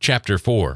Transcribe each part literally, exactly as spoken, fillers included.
Chapter four.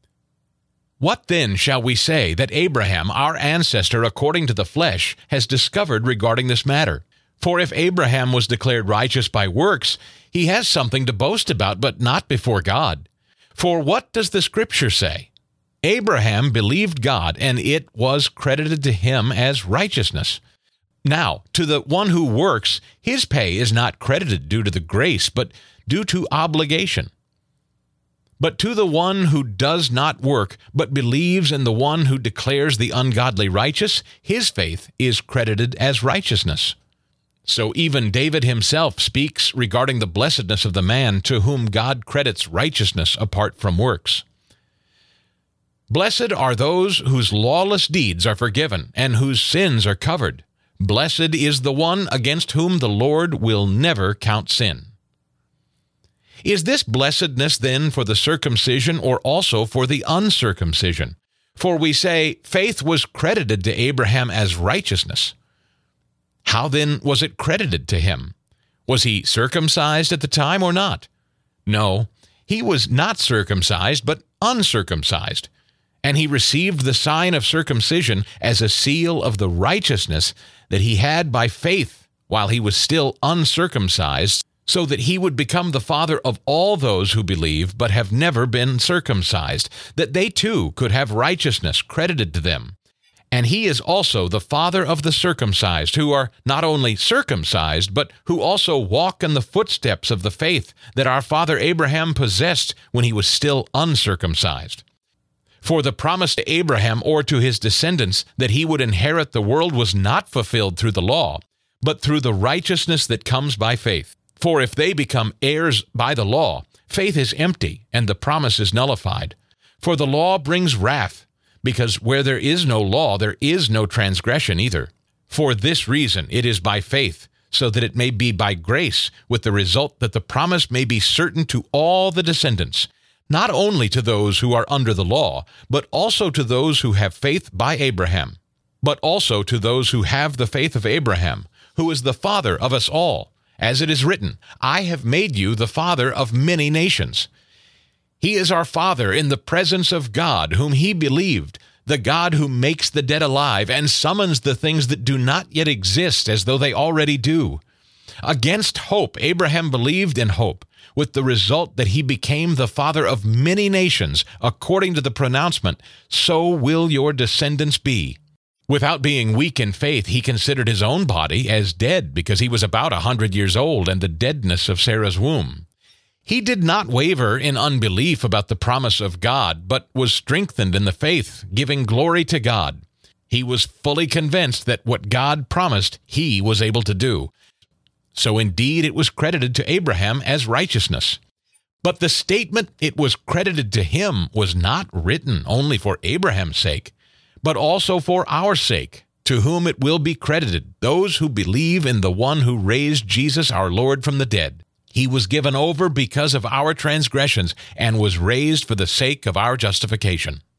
What then shall we say that Abraham, our ancestor according to the flesh, has discovered regarding this matter? For if Abraham was declared righteous by works, he has something to boast about, but not before God. For what does the Scripture say? Abraham believed God, and it was credited to him as righteousness. Now, to the one who works, his pay is not credited due to the grace, but due to obligation. But to the one who does not work, but believes in the one who declares the ungodly righteous, his faith is credited as righteousness. So even David himself speaks regarding the blessedness of the man to whom God credits righteousness apart from works. Blessed are those whose lawless deeds are forgiven and whose sins are covered. Blessed is the one against whom the Lord will never count sin. Is this blessedness then for the circumcision or also for the uncircumcision? For we say, faith was credited to Abraham as righteousness. How then was it credited to him? Was he circumcised at the time or not? No, he was not circumcised, but uncircumcised. And he received the sign of circumcision as a seal of the righteousness that he had by faith while he was still uncircumcised, so that he would become the father of all those who believe but have never been circumcised, that they too could have righteousness credited to them. And he is also the father of the circumcised, who are not only circumcised, but who also walk in the footsteps of the faith that our father Abraham possessed when he was still uncircumcised. For the promise to Abraham or to his descendants that he would inherit the world was not fulfilled through the law, but through the righteousness that comes by faith. For if they become heirs by the law, faith is empty, and the promise is nullified. For the law brings wrath, because where there is no law, there is no transgression either. For this reason it is by faith, so that it may be by grace, with the result that the promise may be certain to all the descendants, not only to those who are under the law, but also to those who have faith by Abraham, but also to those who have the faith of Abraham, who is the father of us all. As it is written, I have made you the father of many nations. He is our Father in the presence of God, whom he believed, the God who makes the dead alive and summons the things that do not yet exist as though they already do. Against hope, Abraham believed in hope, with the result that he became the father of many nations, according to the pronouncement, so will your descendants be. Without being weak in faith, he considered his own body as dead because he was about a hundred years old and the deadness of Sarah's womb. He did not waver in unbelief about the promise of God, but was strengthened in the faith, giving glory to God. He was fully convinced that what God promised, he was able to do. So indeed it was credited to Abraham as righteousness. But the statement it was credited to him was not written only for Abraham's sake, but also for our sake, to whom it will be credited, those who believe in the one who raised Jesus our Lord from the dead. He was given over because of our transgressions and was raised for the sake of our justification.